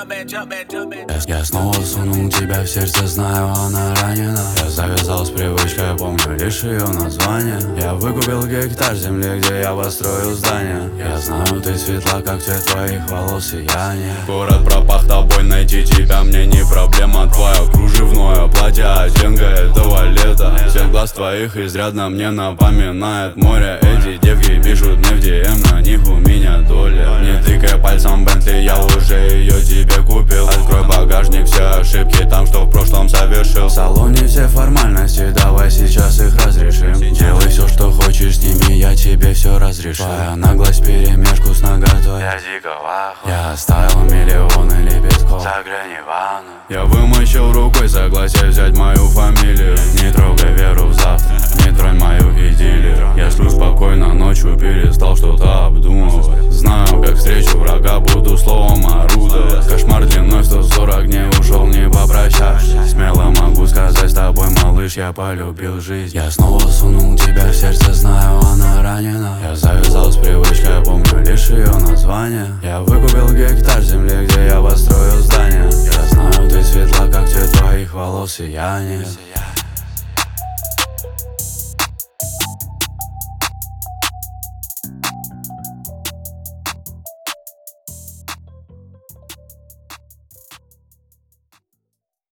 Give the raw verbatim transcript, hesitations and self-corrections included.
Я, я снова сунул тебя в сердце, знаю, она ранена. Я завязал с привычкой, помню лишь ее название. Я выкупил гектар земли, где я построил здание. Я знаю, ты светла, как цвет твоих волос, сияние. Город пропах тобой, найти тебя мне не проблема. Твое кружевное платье, оттенка этого лета. Цвет глаз твоих изрядно мне напоминает море. Эти девки пишут мне в ди эм, на них у меня доля. Не тыкай пальцем Бентли, я уже ее тебе купил. Открой багажник, все ошибки там, что в прошлом совершил. В салоне все формальности, давай сейчас их разрешим. Делай все, что хочешь с ними, я тебе все разрешу. Твоя наглость перемешку с наготой, Я дико ваху. я оставил миллионы лепестков, загляни в ванну. Я вымощил рукой, согласен взять мою фамилию. Не трогай веру в завтра, не тронь мою идиллию. Я сплю спокойно ночью, перестал что-то обдумывать. Знаю, как встречу врага, буду словом орудовать. Кошмар длиной сто сорок дней ушел, не попрощавшись. Смело могу сказать, с тобой, малыш, я полюбил жизнь. Я снова сунул тебя в сердце, знаю, она ранена. Я завязал с привычкой, помню лишь ее название. Я выкупил гектар земли, где я построил здание. Я знаю, ты светла, как цвет твоих волос, сияние.